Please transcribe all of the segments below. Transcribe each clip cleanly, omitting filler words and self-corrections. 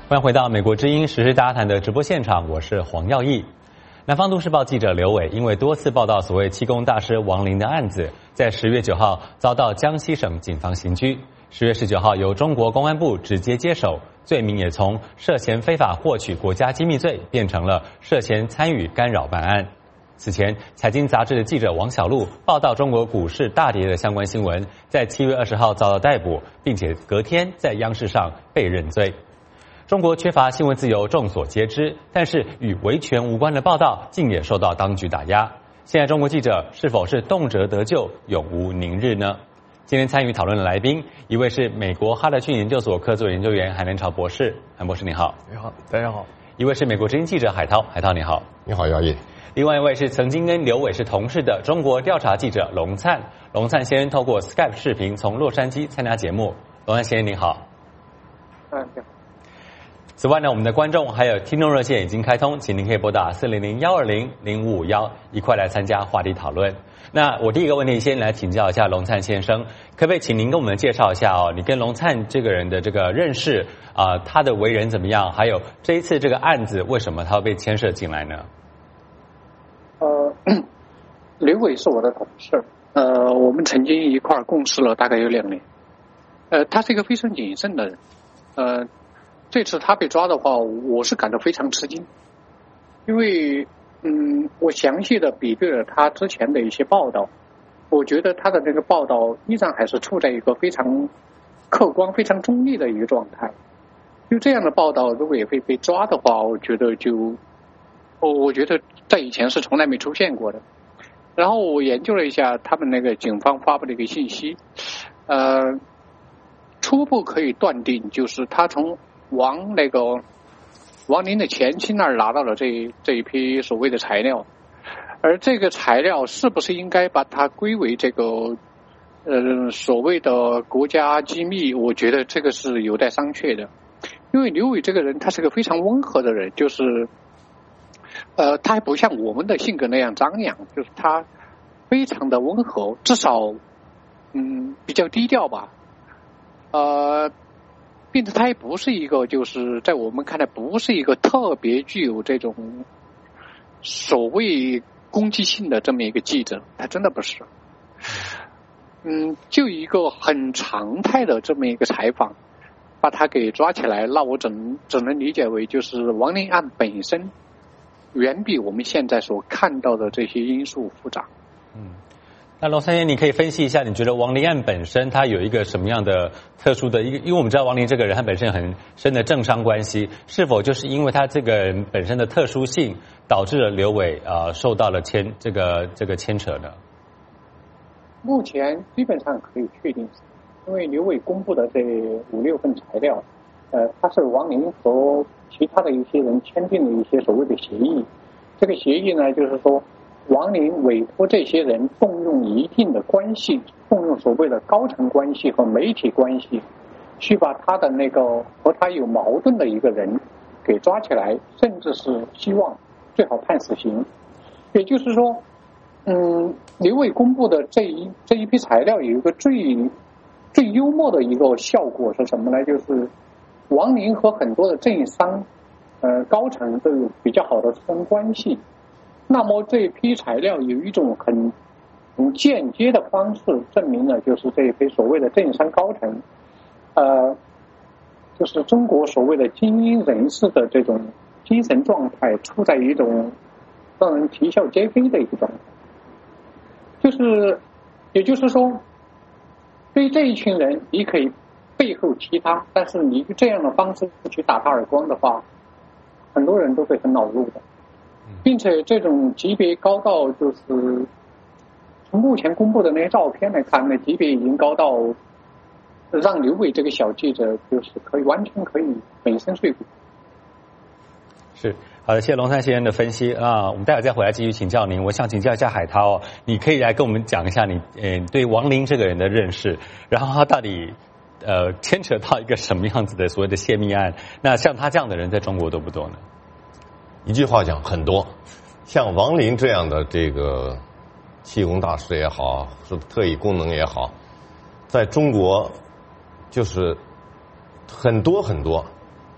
欢迎回到美国之音时事大家谈的直播现场，我是黄耀义。南方都市报记者刘伟因为多次报道所谓气功大师王林的案子，在10月9号遭到江西省警方刑拘。10月19号由中国公安部直接接手，罪名也从涉嫌非法获取国家机密罪变成了涉嫌参与干扰办案。此前，财经杂志的记者王小璐报道中国股市大跌的相关新闻，在7月20号遭到逮捕，并且隔天在央视上被认罪。中国缺乏新闻自由众所皆知，但是与维权无关的报道竟也受到当局打压。现在中国记者是否是动辄得咎，永无宁日呢？今天参与讨论的来宾，一位是美国哈德逊研究所客座研究员韩连朝博士，韩博士你好。 你好，大家好。 一位是美国之音记者海涛，海涛你好。 你好，姚毅。 另外一位是曾经跟刘伟是同事的中国调查记者龙灿，龙灿先生透过 Skype 视频从洛杉矶参加节目。龙灿先生你好。 你好。 此外呢，我们的观众还有听众热线已经开通，请您可以拨打400-120-0551一块来参加话题讨论。那我第一个问题先来请教一下龙灿先生，可不可以请您跟我们介绍一下你跟龙灿这个人的这个认识他的为人怎么样，还有这一次这个案子为什么他会被牵涉进来呢？ 刘伟是我的同事，我们曾经一块儿共事了大概有2年。他是一个非常谨慎的人，这次他被抓的话，我是感到非常吃惊，因为我详细的比对了他之前的一些报道，我觉得他的这个报道依然还是处在一个非常客观、非常中立的一个状态。就这样的报道，如果也会被抓的话，我觉得在以前是从来没出现过的。然后我研究了一下他们那个警方发布的一个信息，初步可以断定，就是他从王林的前妻那儿拿到了这一批所谓的材料，而这个材料是不是应该把它归为这个所谓的国家机密，我觉得这个是有待商榷的。因为刘伟这个人他是个非常温和的人，就是他还不像我们的性格那样张扬，就是他非常的温和，至少比较低调吧。并且他也不是一个，就是在我们看来不是一个特别具有这种所谓攻击性的这么一个记者，他真的不是。就一个很常态的这么一个采访，把他给抓起来，那我只能理解为就是王林案本身远比我们现在所看到的这些因素复杂。 那龙先生，你可以分析一下，你觉得王林案本身它有一个什么样的特殊的一个？因为我们知道王林这个人他本身很深的政商关系，是否就是因为他这个人本身的特殊性，导致了刘伟受到了这个牵扯呢？ 目前基本上可以确定，因为刘伟公布的这5-6份材料，他是王林和其他的一些人签订的一些所谓的协议。这个协议呢，就是说王林委托这些人动用一定的关系，动用所谓的高层关系和媒体关系，去把他的那个和他有矛盾的一个人给抓起来，甚至是希望最好判死刑。也就是说，刘伟公布的这一批材料有一个最幽默的一个效果是什么呢？就是王林和很多的政商高层都有比较好的私人关系。那么这批材料有一种很间接的方式证明了，就是这一批所谓的政商高层，就是中国所谓的精英人士的这种精神状态处在一种让人啼笑皆非的一个状态。也就是说，对于这一群人，你可以背后踢他，但是你这样的方式去打他耳光的话，很多人都会很恼怒的。并且这种级别高到，就是从目前公布的那些照片来看，那级别已经高到让刘伟这个小记者就是完全可以粉身碎骨。 是，好的，谢谢龙灿先生的分析我们待会再回来继续请教您。我想请教一下海涛你可以来跟我们讲一下你对王林这个人的认识，然后他到底牵扯到一个什么样子的所谓的泄密案？那像他这样的人在中国多不多呢？ 一句话讲，很多。像王林这样的这个气功大师也好，是特异功能也好，在中国就是很多很多。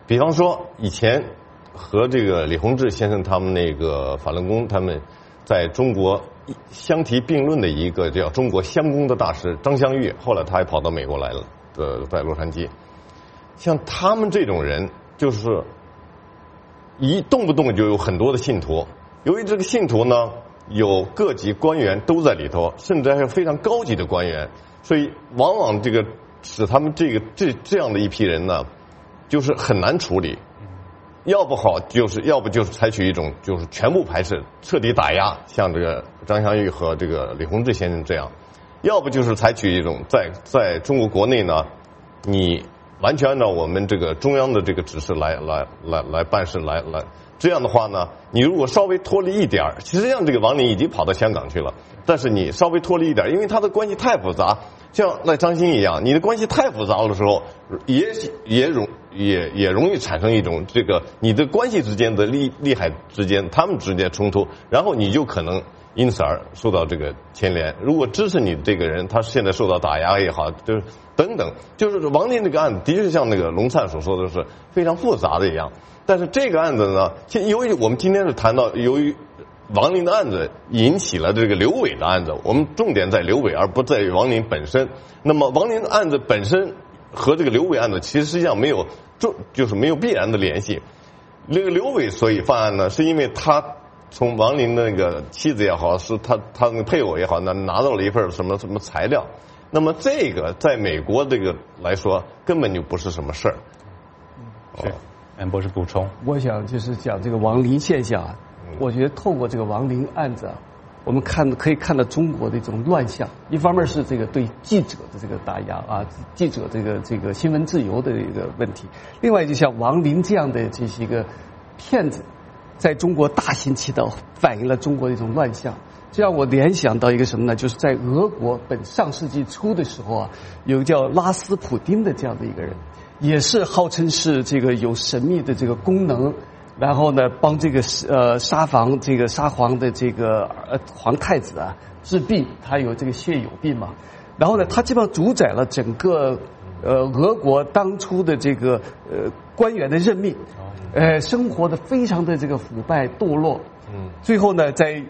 比方说以前和这个李洪志先生他们那个法轮功他们在中国相提并论的一个叫中国香功的大师张香玉，后来他还跑到美国来了，在洛杉矶。像他们这种人，就是动不动就有很多的信徒。由于这个信徒呢，有各级官员都在里头，甚至还有非常高级的官员，所以往往这个使他们这样的一批人呢，就是很难处理。要不就是采取一种就是全部排斥、彻底打压，像这个张香玉和这个李洪志先生这样；要不就是采取一种在中国国内呢，你完全按照我们这个中央的这个指示来办事来，这样的话呢，你如果稍微脱离一点，实际上这个王林已经跑到香港去了，但是你稍微脱离一点，因为他的关系太复杂，像赖张欣一样，你的关系太复杂的时候，也容易产生一种这个你的关系之间的利害之间，他们之间冲突，然后你就可能因此而受到这个牵连。如果支持你这个人，他现在受到打压也好，就是等等，就是王林这个案子的确像那个龙灿所说的是非常复杂的一样。但是这个案子呢，由于我们今天是谈到由于王林的案子引起了这个刘伟的案子，我们重点在刘伟而不在于王林本身。那么王林的案子本身和这个刘伟案子其实实际上就是没有必然的联系。那个刘伟所以犯案呢，是因为他从王林的那个妻子也好，是他那个配偶也好，拿到了一份什么材料。那么这个在美国这个来说根本就不是什么事儿。 是，安博士补充。 我想就是讲这个亡灵现象啊，我觉得透过这个亡灵案子啊，我们可以看到中国的一种乱象。一方面是这个对记者的这个打压啊，记者这个新闻自由的一个问题；另外就像王林这样的这些个骗子，在中国大行其道，反映了中国的一种乱象。这让我联想到一个什么呢？就是在俄国上世纪初的时候啊，有个叫拉斯普丁的这样的一个人，也是号称是这个有神秘的这个功能，然后呢帮这个沙皇的这个皇太子啊治病，他有这个血友病嘛。然后呢，他基本上主宰了整个俄国当初的这个官员的任命，生活的非常的这个腐败堕落。最后呢，在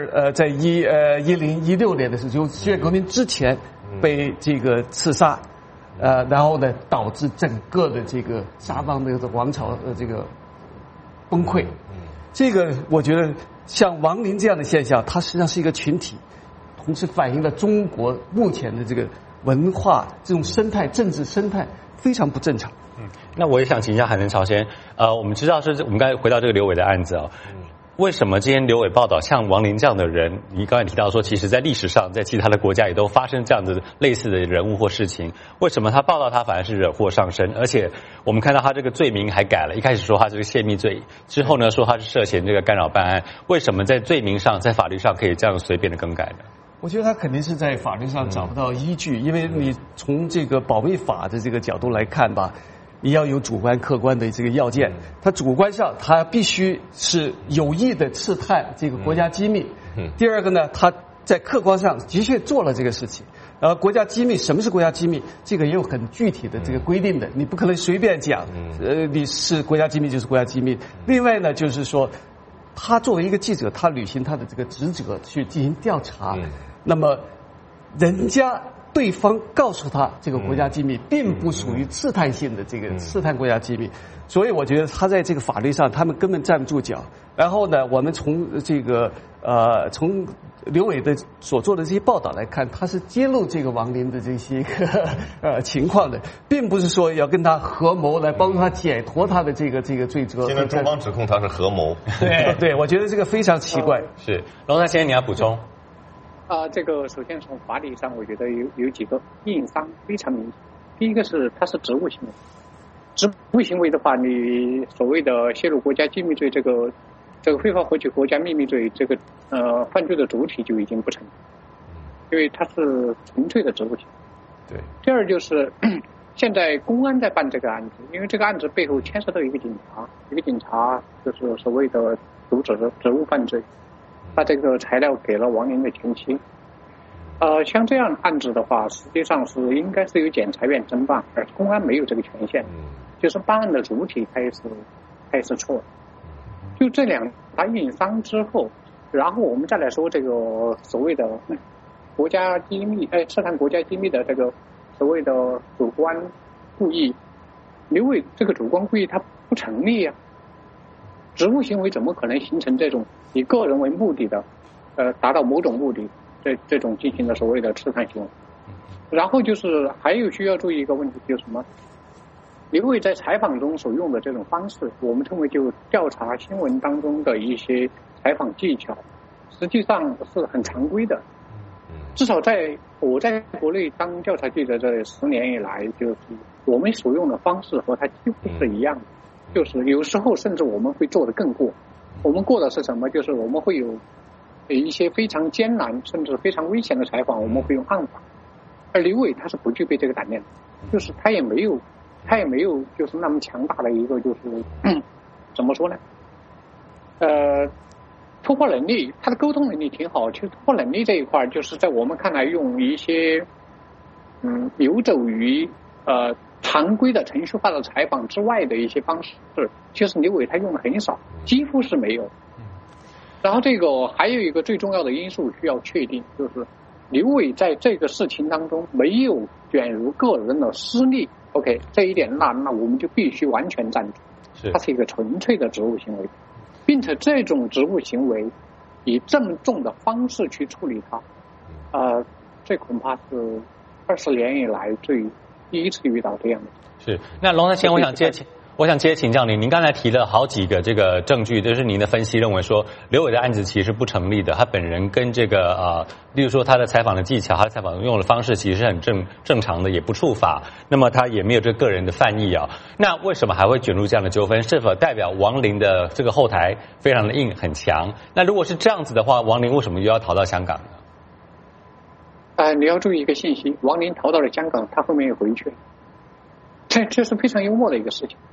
1016年的时候，就十月革命之前被这个刺杀，然后呢导致整个的这个沙皇的王朝这个崩溃。这个我觉得像亡灵这样的现象，它实际上是一个群体，同时反映了中国目前的这个文化这种生态、政治生态非常不正常。 那我也想请教海南朝鲜，我们知道我们刚才回到这个刘伟的案子啊。为什么今天刘伟报道像王林这样的人，你刚才提到说其实在历史上在其他的国家也都发生这样的类似的人物或事情，为什么他报道他反而是惹祸上身？而且我们看到他这个罪名还改了，一开始说他是个泄密罪，之后呢说他是涉嫌这个干扰办案，为什么在罪名上在法律上可以这样随便的更改呢？ 我觉得他肯定是在法律上找不到依据，因为你从这个保密法的这个角度来看吧，你要有主观客观的这个要件，他主观上他必须是有意的刺探这个国家机密。第二个呢，他在客观上的确做了这个事情。国家机密，什么是国家机密？这个也有很具体的这个规定的，你不可能随便讲，你是国家机密就是国家机密。另外呢，就是说，他作为一个记者，他履行他的这个职责去进行调查，那么对方告诉他这个国家机密并不属于刺探性的这个刺探国家机密，所以我觉得他在这个法律上他们根本站不住脚。然后呢，我们从这个从刘伟的所做的这些报道来看，他是揭露这个王林的这些个情况的，并不是说要跟他合谋来帮助他解脱他的这个罪责。 现在中方指控他是合谋。 对，我觉得这个非常奇怪。 是龙山先生，你要补充？ 这个首先从法理上，我觉得有几个硬伤非常明显。第一个是它是职务行为，职务行为的话，你所谓的泄露国家机密罪，这个非法获取国家秘密罪，这个犯罪的主体就已经不成立，因为它是纯粹的职务行为。 对。 第二就是现在公安在办这个案子，因为这个案子背后牵涉到一个警察就是所谓的阻止职务犯罪。他这个材料给了王林的前妻， 像这样的案子的话，实际上是应该是由检察院侦办，而公安没有这个权限，就是办案的主体他也是错的。就这两大硬伤之后，然后我们再来说这个所谓的国家机密，刺探国家机密的这个所谓的主观故意，刘伟这个主观故意它不成立啊。职务行为怎么可能形成这种以个人为目的的，达到某种目的，这种进行的所谓的刺探行为？然后就是还有需要注意一个问题，就是什么？刘伟在采访中所用的这种方式，我们称为就调查新闻当中的一些采访技巧，实际上是很常规的。至少我在国内当调查记者这10年以来，就是我们所用的方式和他几乎是一样的。就是有时候甚至我们会做得更过，我们过的是什么？就是我们会有一些非常艰难甚至非常危险的采访，我们会用暗访。而刘伟他是不具备这个胆量，就是他也没有就是那么强大的一个就是怎么说呢？突破能力，他的沟通能力挺好。其实突破能力这一块，就是在我们看来用一些游走于常规的程序化的采访之外的一些方式，其实刘伟他用的很少，几乎是没有。然后这个还有一个最重要的因素需要确定，就是刘伟在这个事情当中没有卷入个人的私利。OK， 这一点那我们就必须完全赞同，它是一个纯粹的职务行为，并且这种职务行为以这么重的方式去处理它，这恐怕是20年以来第一次遇到这样的。 是，那龙山先生，我想接请教您刚才提了好几个这个证据，就是您的分析认为说刘伟的案子其实不成立的，他本人跟这个例如说他的采访的技巧，他的采访用的方式其实是很正常的，也不触法，那么他也没有这个人的犯意啊。那为什么还会卷入这样的纠纷？是否代表王林的这个后台非常的硬很强？那如果是这样子的话，王林为什么又要逃到香港呢？ 你要注意一个信息，王林逃到了香港，他后面又回去了，这是非常幽默的一个事情。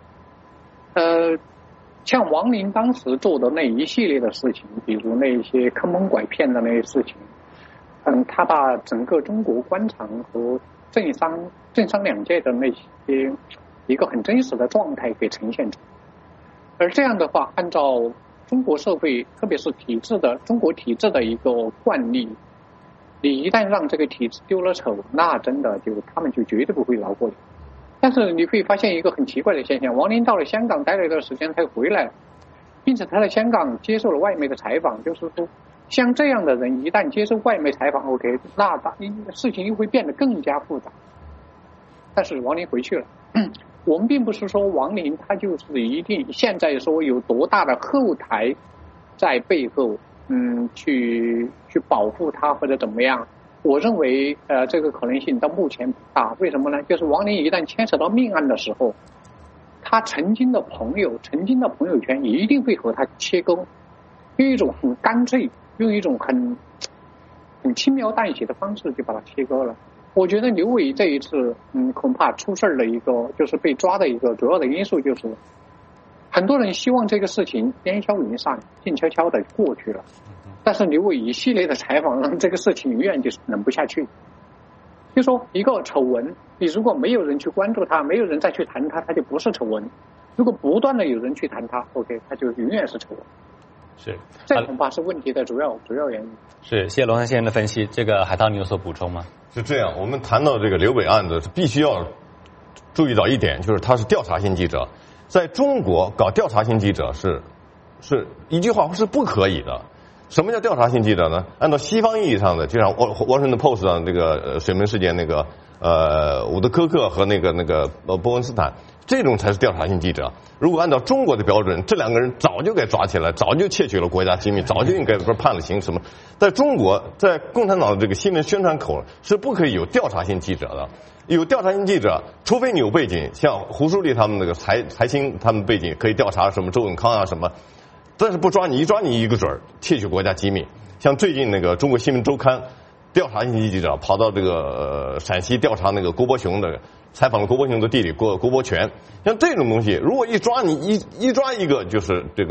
像王林当时做的那一系列的事情，比如那些坑蒙拐骗的那些事情，他把整个中国官场和政商两界的那些一个很真实的状态给呈现出来。而这样的话，按照中国社会，特别是中国体制的一个惯例，你一旦让这个体制丢了丑，那真的他们就绝对不会饶过你。但是你会发现一个很奇怪的现象，王林到了香港待了一段时间才回来，并且他在香港接受了外媒的采访，就是说像这样的人一旦接受外媒采访 OK， 那事情又会变得更加复杂。但是王林回去了，我们并不是说王林他就是一定现在说有多大的后台在背后去保护他或者怎么样。我认为这个可能性到目前不大。为什么呢？就是王林一旦牵扯到命案的时候，他曾经的朋友圈一定会和他切割，用一种很干脆，用一种很轻描淡写的方式就把它切割了。我觉得刘伟这一次恐怕出事的一个就是被抓的一个主要的因素，就是很多人希望这个事情烟消云散，静悄悄的过去了。但是刘伟一系列的采访让这个事情永远就是忍不下去。就说一个丑闻，你如果没有人去关注它，没有人再去谈它，它就不是丑闻；如果不断的有人去谈它 ，OK， 它就永远是丑闻。 是， 这恐怕是问题的主要原因。 是，谢谢龙山先生的分析。这个海涛，你有所补充吗？ 是这样，我们谈到这个刘伟案子，必须要注意到一点，就是他是调查性记者，在中国搞调查性记者是一句话是不可以的。什么叫调查性记者呢？按照西方意义上的，就像Washington Post 上这个水门事件那个伍德科克和那个伯恩斯坦，这种才是调查性记者。如果按照中国的标准，这两个人早就该抓起来，早就窃取了国家机密，早就应该判了刑什么。在中国，在共产党的这个新闻宣传口是不可以有调查性记者的。有调查性记者，除非你有背景，像胡舒立他们那个财经他们背景可以调查什么周永康啊什么。但是不抓你，一抓你一个准儿，窃取国家机密。像最近那个中国新闻周刊调查性记者跑到这个陕西调查那个郭伯雄的，采访了郭伯雄的弟弟郭伯全。像这种东西，如果一抓你一抓一个，就是这个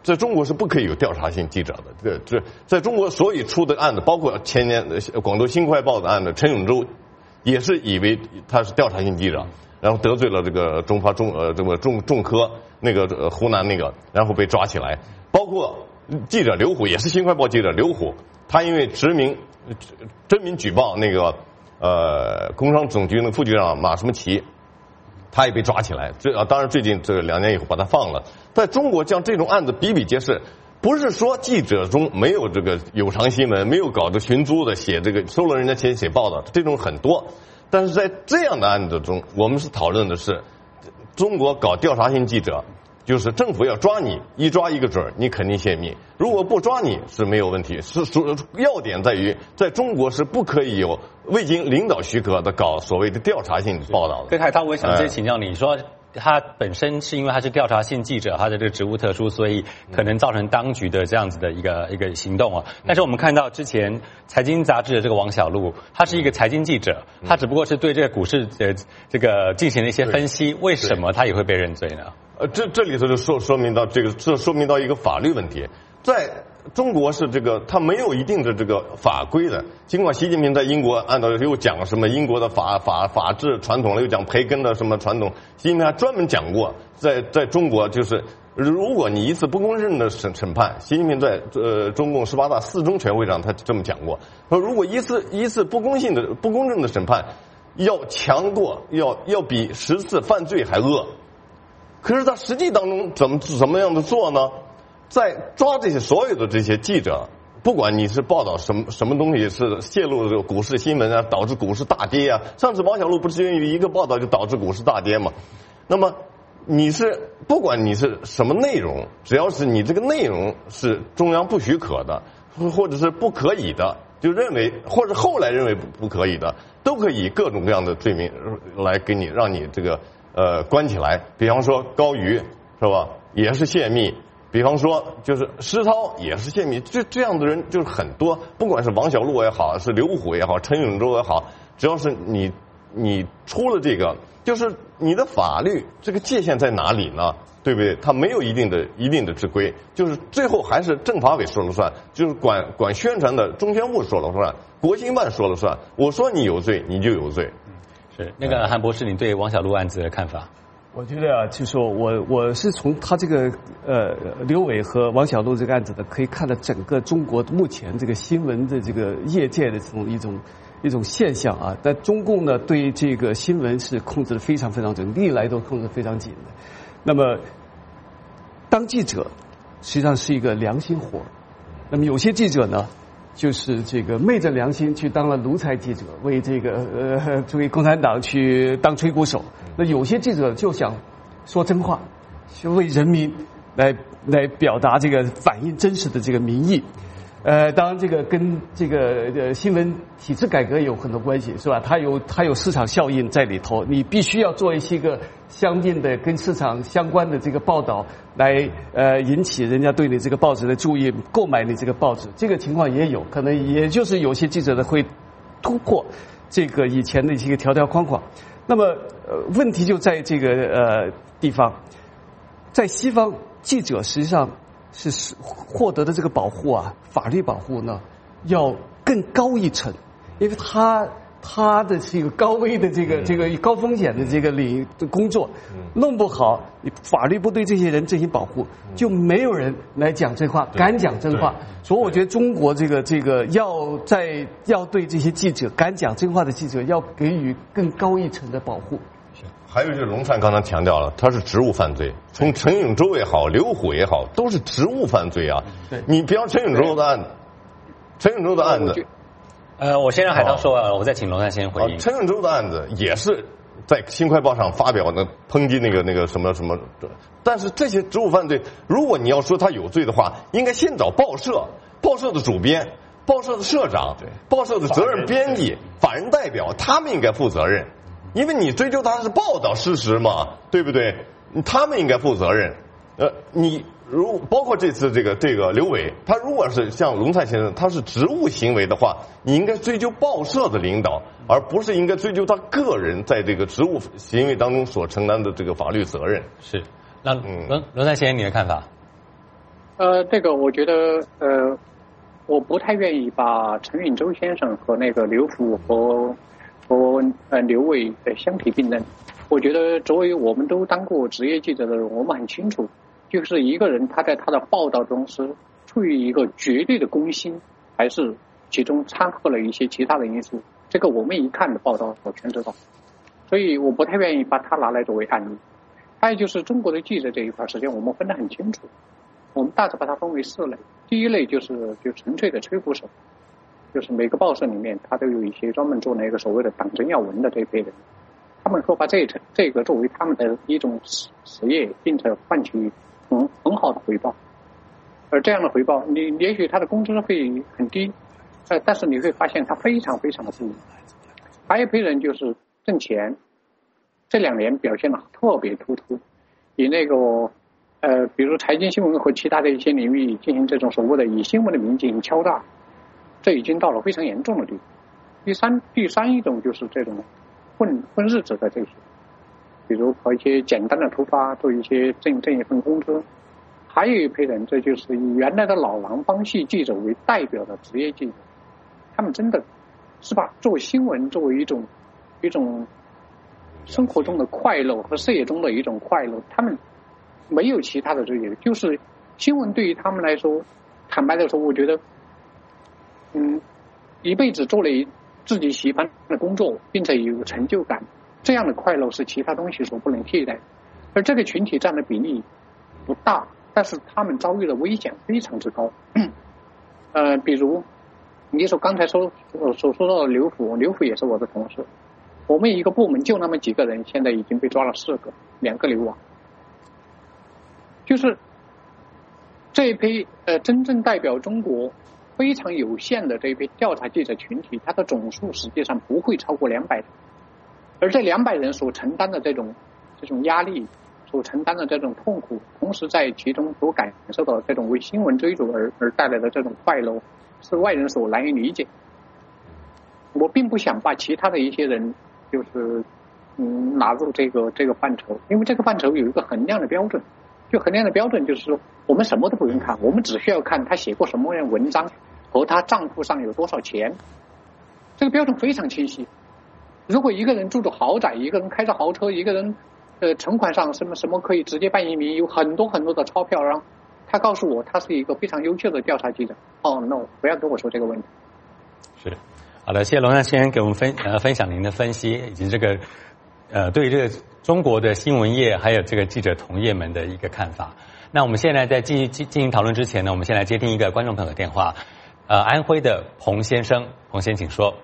在中国是不可以有调查性记者的。这在中国所以出的案子，包括前年的广州新快报的案子，陈永洲也是以为他是调查性记者，然后得罪了这个中科那个湖南那个，然后被抓起来。包括记者刘虎也是新快报记者刘虎，他因为真名举报那个工商总局的副局长马什么奇，他也被抓起来。当然最近这2年以后把他放了。在中国像这种案子比比皆是，不是说记者中没有这个有偿新闻，没有搞这寻租的写这个收了人家钱写报道，这种很多。但是在这样的案子中，我们是讨论的是中国搞调查性记者，就是政府要抓你，一抓一个准，你肯定泄密。如果不抓你是没有问题，要点在于在中国是不可以有未经领导许可的搞所谓的调查性报道的。 跟海涛，我想直接请教你说。他本身是因为他是调查性记者，他的这个职务特殊，所以可能造成当局的这样子的一个行动啊。但是我们看到之前财经杂志的这个王小璐，他是一个财经记者，他只不过是对这个股市的这个进行了一些分析，为什么他也会被认罪呢？ 这里头就说明到这说明到一个法律问题，在中国是这个，它没有一定的这个法规的。尽管习近平在英国按照又讲什么英国的法治传统了，又讲培根的什么传统，习近平还专门讲过，在中国就是如果你一次不公正的审判，习近平在中共18大4中全会上他这么讲过，说如果一次不公正的审判，要强过要比10次犯罪还恶。可是他实际当中怎么样的做呢？在抓这些所有的这些记者，不管你是报道什么东西，是泄露这个股市新闻啊，导致股市大跌啊。上次王小璐不是因为一个报道就导致股市大跌吗？那么不管你是什么内容，只要是你这个内容是中央不许可的，或者是不可以的，就认为或者后来认为不可以的，都可以以各种各样的罪名来给你让你这个关起来。比方说高瑜是吧，也是泄密。比方说，就是施涛也是泄密，这样的人就是很多，不管是王小璐也好，是刘虎也好，陈永洲也好，只要是你出了这个，就是你的法律这个界限在哪里呢？对不对？它没有一定的之规，就是最后还是政法委说了算，就是管宣传的中宣部说了算，国新办说了算。我说你有罪，你就有罪。 是那个韩博士，你对王小璐案子的看法？ 我觉得啊，就说我是从他这个刘伟和王小璐这个案子的，可以看到整个中国目前这个新闻的这个业界的这种一种现象啊。但中共呢，对这个新闻是控制的非常非常紧，历来都控制非常紧的。那么，当记者实际上是一个良心活，那么有些记者呢，就是这个昧着良心去当了奴才记者，为这个为共产党去当吹鼓手。那有些记者就想说真话，去为人民来表达这个反映真实的这个民意。当然这个跟这个新闻体制改革有很多关系，是吧？它有市场效应在里头，你必须要做一些个相应的跟市场相关的这个报道，来引起人家对你这个报纸的注意，购买你这个报纸。这个情况也有可能，也就是有些记者呢会突破这个以前的一些条条框框。那么问题就在这个地方，在西方记者实际上是获得的这个保护啊，法律保护呢要更高一层，因为他的这个高危的这个高风险的这个领域的工作弄不好，法律不对这些人进行保护，就没有人来讲真话，敢讲真话。所以我觉得中国这个要对这些记者敢讲真话的记者要给予更高一层的保护。 还有就是龙灿刚才强调了，他是职务犯罪，从陈永洲也好，刘虎也好，都是职务犯罪啊。你比方陈永洲的案子， 我先让海涛说完，我再请龙灿先回应。 陈永洲的案子也是在《新快报》上发表的抨击那个什么，但是这些职务犯罪，如果你要说他有罪的话，应该先找报社的主编、报社的社长、报社的责任编辑、法人代表，他们应该负责任。因为你追究他是报道事实嘛，对不对？他们应该负责任。包括这次这个刘伟，他如果是像龙灿先生，他是职务行为的话，你应该追究报社的领导，而不是应该追究他个人在这个职务行为当中所承担的这个法律责任。 是，那龙灿先生你的看法？ 这个我觉得我不太愿意把陈允洲先生和那个刘福和刘伟相提并论。我觉得作为我们都当过职业记者的人，我们很清楚，就是一个人他在他的报道中是出于一个绝对的公心，还是其中掺和了一些其他的因素，这个我们一看的报道我全知道。所以我不太愿意把它拿来作为案例。还有就是中国的记者这一块，实际上我们分得很清楚，我们大致把它分为4类。第一类就纯粹的吹鼓手，就是每个报社里面他都有一些专门做那个所谓的党政要闻的这批人，他们说把这个作为他们的一种实业，并且换取很好的回报。而这样的回报，你也许他的工资会很低，但是你会发现他非常非常的不易。还有一批人就是挣钱，这2年表现的特别突出，以那个比如财经新闻和其他的一些领域进行这种所谓的以新闻的名进行敲诈，这已经到了非常严重的地步。第三一种就是这种混日子的这些，比如搞一些简单的突发，做一些挣一份工资。还有一批人，这就是以原来的老廊坊系记者为代表的职业记者，他们真的是把做新闻作为一种生活中的快乐和事业中的一种快乐，他们没有其他的追求，就是新闻对于他们来说，坦白的说，我觉得一辈子做了自己喜欢的工作，并且有成就感，这样的快乐是其他东西所不能替代。而这个群体占的比例不大，但是他们遭遇的危险非常之高。比如你说刚才所说到的刘福也是我的同事，我们一个部门就那么几个人，现在已经被抓了4个，2个流亡。就是这一批真正代表中国非常有限的这一批调查记者群体，它的总数实际上不会超过200人，而这200人所承担的这种压力，所承担的这种痛苦，同时在其中所感受到这种为新闻追逐而带来的这种快乐，是外人所难以理解。我并不想把其他的一些人就是纳入这个范畴，因为这个范畴有一个衡量的标准，就衡量的标准就是说，我们什么都不用看，我们只需要看他写过什么样的文章和他账户上有多少钱，这个标准非常清晰。如果一个人住着豪宅，一个人开着豪车，一个人存款上什么可以直接办移民，有很多很多的钞票，然后他告诉我他是一个非常优秀的调查记者。no， 不要跟我说这个问题。 是，好的，谢谢龙亮先生给我们分享您的分析，以及这个对于这个中国的新闻业还有这个记者同业们的一个看法。那我们现在在进行讨论之前呢，我们先来接听一个观众朋友的电话。安徽的彭先生，彭先请说。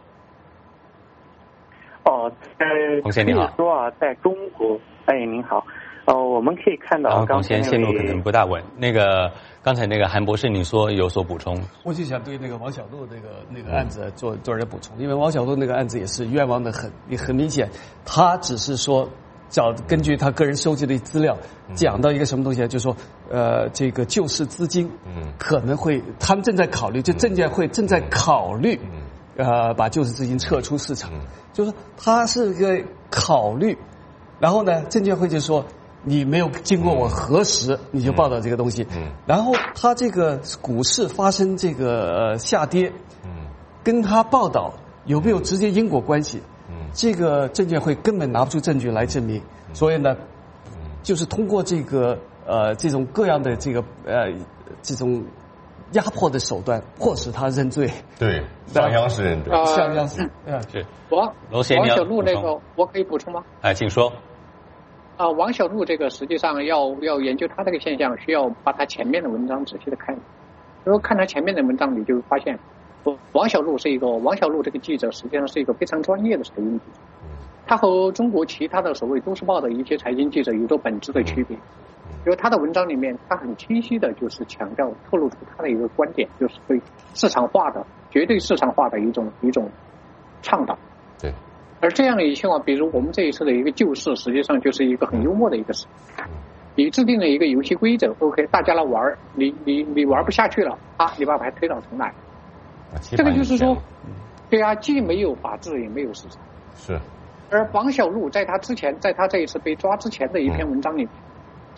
彭先你好。 说啊，在中国，您好，我们可以看到， 彭先线路可能不大稳。刚才那个韩博士，你说有所补充？ 我就想对那个王小璐那个案子做点补充，因为王小璐那个案子也是冤枉的很明显，他只是说根据他个人收集的资料，讲到一个什么东西，就是说这个救市资金，可能会他们正在考虑，就证监会正在考虑，把救市资金撤出市场，就是他是个考虑，然后呢，证监会就说你没有经过我核实，你就报道这个东西，然后他这个股市发生这个下跌，跟他报道有没有直接因果关系？这个证监会根本拿不出证据来证明，所以呢，就是通过这种各样的这种压迫的手段，迫使他认罪。对， 向央视认罪。 向央视， 是。 王小璐那个，我可以补充吗？ 请说。 王小璐这个实际上要研究他这个现象，需要把他前面的文章仔细的看。如果看他前面的文章，你就会发现。王小璐这个记者实际上是一个非常专业的财经记者，他和中国其他的所谓都市报的一些财经记者有着本质的区别。因为他的文章里面，他很清晰的就是强调透露出他的一个观点，就是对市场化的绝对市场化的一种倡导。 对。而这样的一些话，比如我们这一次的一个救市，实际上就是一个很幽默的一个事。你制定了一个游戏规则 ，OK， 大家来玩，你玩不下去了你把牌推倒重来。这个就是说，对啊，既没有法治，也没有市场。是。而王小璐在他这一次被抓之前的一篇文章里，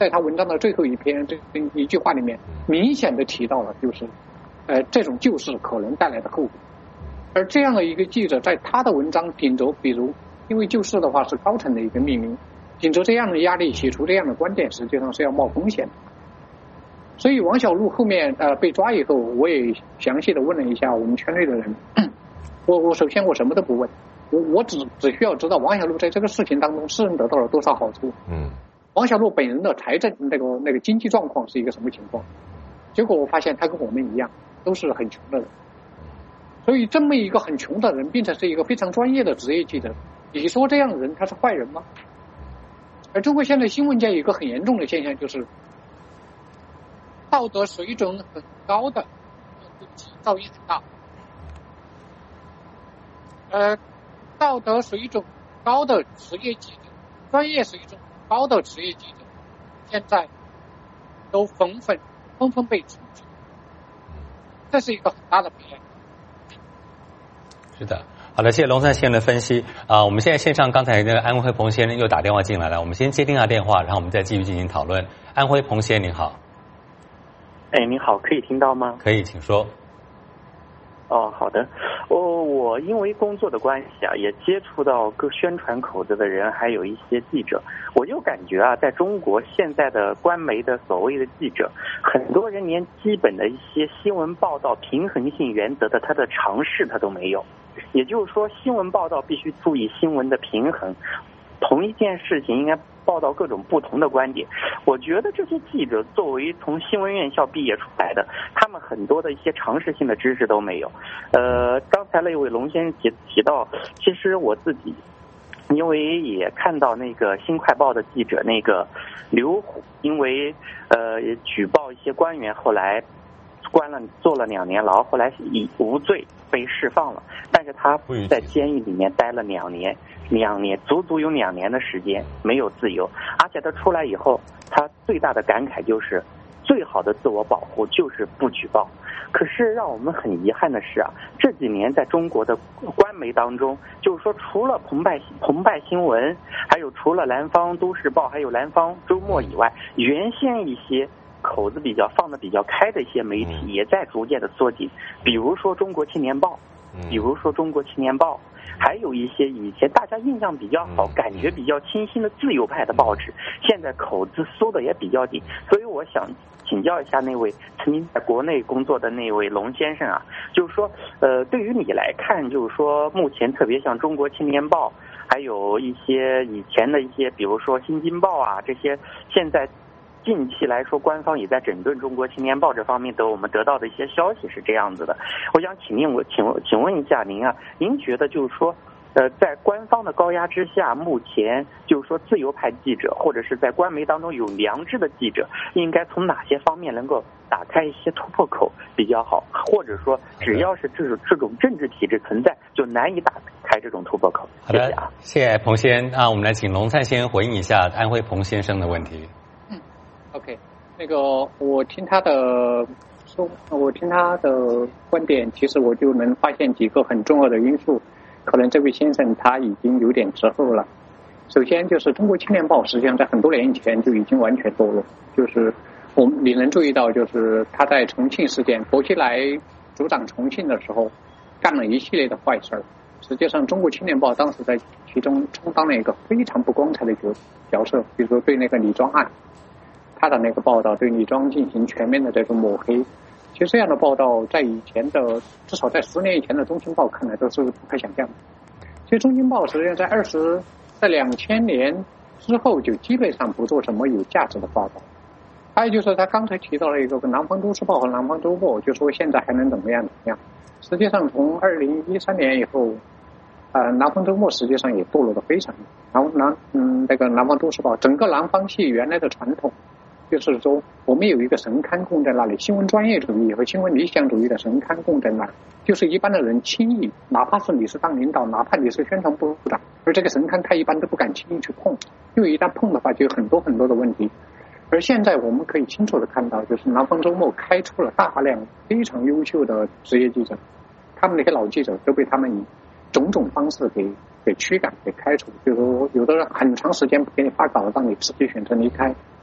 在他文章的最后一篇这一句话里面，明显的提到了就是这种救市可能带来的后果。而这样的一个记者在他的文章顶着，比如因为救市的话是高层的一个命令，顶着这样的压力写出这样的观点，实际上是要冒风险的。所以王小璐后面被抓以后，我也详细的问了一下我们圈内的人。我首先我什么都不问，我只需要知道王小璐在这个事情当中私人得到了多少好处。王小璐本人的财政那个经济状况是一个什么情况？结果我发现他跟我们一样，都是很穷的人。所以这么一个很穷的人，并且是一个非常专业的职业记者，你说这样的人他是坏人吗？而中国现在新闻界有一个很严重的现象，就是道德水准很高的噪音很大。道德水准高的职业记者，专业水准高的职业记者，现在都纷纷被处决，这是一个很大的悲哀。 是的，好的，谢谢龙山先生的分析我们现在线上刚才那个安徽彭先生又打电话进来了，我们先接听他电话，然后我们再继续进行讨论。安徽彭先生您好。 您好，可以听到吗？ 可以，请说。 好的。我因为工作的关系也接触到各宣传口子的人，还有一些记者，我就感觉在中国现在的官媒的所谓的记者，很多人连基本的一些新闻报道平衡性原则的他的尝试他都没有。也就是说，新闻报道必须注意新闻的平衡，同一件事情应该报道各种不同的观点。我觉得这些记者作为从新闻院校毕业出来的，他们很多的一些常识性的知识都没有。刚才那位龙先生提到，其实我自己因为也看到那个新快报的记者那个刘虎，因为举报一些官员，后来坐了2年牢，后来以无罪被释放了，但是他在监狱里面待了2年，足足有2年的时间没有自由。而且他出来以后，他最大的感慨就是最好的自我保护就是不举报。可是让我们很遗憾的是这几年在中国的官媒当中，就是说除了澎湃新闻，还有除了南方都市报还有南方周末以外，原先一些口子放得比较开的一些媒体也在逐渐的缩紧，比如说中国青年报，还有一些以前大家印象比较好、感觉比较清新的自由派的报纸，现在口子缩得也比较紧。所以我想请教一下那位曾经在国内工作的那位龙先生就是说对于你来看，就是说目前特别像中国青年报，还有一些以前的一些比如说新京报这些，现在近期来说官方也在整顿中国青年报这方面我们得到的一些消息是这样子的。我想请问一下您您觉得就是说在官方的高压之下，目前就是说自由派记者或者是在官媒当中有良知的记者，应该从哪些方面能够打开一些突破口比较好，或者说只要是这种政治体制存在，就难以打开这种突破口。 好的，谢谢彭先生我们来请龙灿先回应一下安徽彭先生的问题。 OK， 那个我听他的观点，其实我就能发现几个很重要的因素。可能这位先生他已经有点滞后了。首先就是中国青年报实际上在很多年以前就已经完全堕落，就是你能注意到，就是他在重庆事件，薄熙来主掌重庆的时候干了一系列的坏事。实际上中国青年报当时在其中充当了一个非常不光彩的角色，比如说对那个李庄案，他的那个报道对李庄进行全面的这种抹黑。其实这样的报道在以前的，至少在10年以前的中青报看来都是不可想象的。其实中青报实际上在2000年之后就基本上不做什么有价值的报道。还有就是他刚才提到了一个南方都市报和南方周末，就说现在还能怎么样。实际上从2013年以后南方周末实际上也堕落得非常。那个南方都市报整个南方系原来的传统就是说我们有一个神龛供在那里，新闻专业主义和新闻理想主义的神龛供在那里，就是一般的人轻易，哪怕是你是当领导，哪怕你是宣传部长，而这个神龛他一般都不敢轻易去碰，因为一旦碰的话就有很多很多的问题。而现在我们可以清楚的看到，就是南方周末开出了大量非常优秀的职业记者，他们那些老记者都被他们以种种方式给驱赶给开除，就是说有的人很长时间不给你发稿，让你自己选择离开。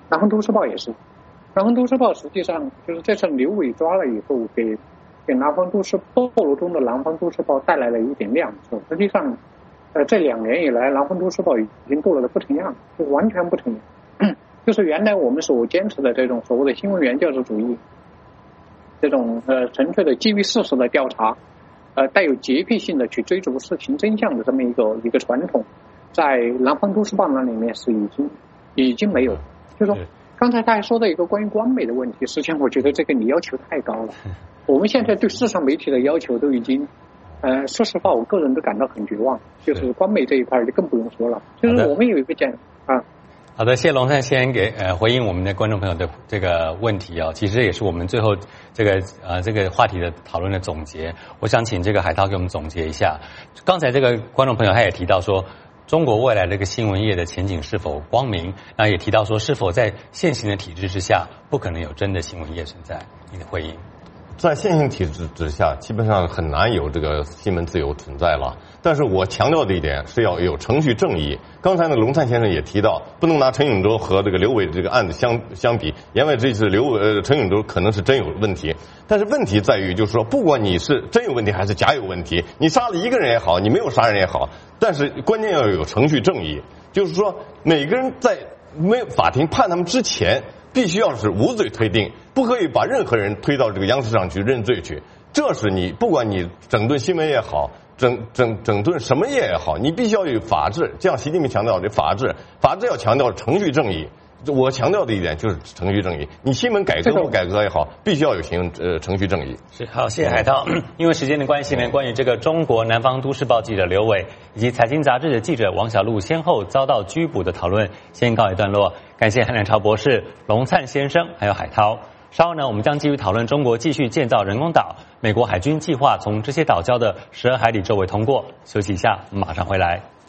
南方都市报也是，南方都市报实际上就是这次刘伟抓了以后，给南方都市报道中的南方都市报带来了一点亮色。实际上，这2年以来，南方都市报已经做了不成样，就完全不成样。就是原来我们所坚持的这种所谓的新闻原教旨主义，这种纯粹的基于事实的调查，带有洁癖性的去追逐事情真相的这么一个传统，在南方都市报那里面是已经没有。就是说，刚才他还说到一个关于官媒的问题，实际上我觉得这个你要求太高了。我们现在对市场媒体的要求都已经，说实话，我个人都感到很绝望。就是官媒这一块就更不用说了。就是我们有一个讲啊。 好的，谢谢龙灿先给回应我们的观众朋友的这个问题啊，其实也是我们最后这个话题的讨论的总结。我想请这个海涛给我们总结一下。刚才这个观众朋友他也提到说，中国未来这个新闻业的前景是否光明？那也提到说，是否在现行的体制之下，不可能有真的新闻业存在？你的回应？ 在现行体制之下，基本上很难有这个新闻自由存在了。但是我强调的一点是要有程序正义。刚才龙灿先生也提到，不能拿陈永洲和这个刘伟这个案子相比，因为这次陈永洲可能是真有问题。但是问题在于，就是说，不管你是真有问题还是假有问题，你杀了一个人也好，你没有杀人也好，但是关键要有程序正义。就是说，每个人在没有法庭判他们之前，必须要是无罪推定，不可以把任何人推到这个央视上去认罪去。这是你不管你整顿新闻也好，整顿什么业也好，你必须要有法治。这样习近平强调的法治要强调程序正义。我强调的一点就是程序正义。你新闻改革不改革也好，必须要有程序正义。 是，好，谢谢海涛。因为时间的关系呢，关于这个中国南方都市报记者刘伟以及财经杂志的记者王小璐先后遭到拘捕的讨论，先告一段落。感谢韩南朝博士、龙灿先生还有海涛。稍后呢，我们将继续讨论中国继续建造人工岛，美国海军计划从这些岛礁的12海里周围通过。休息一下，马上回来。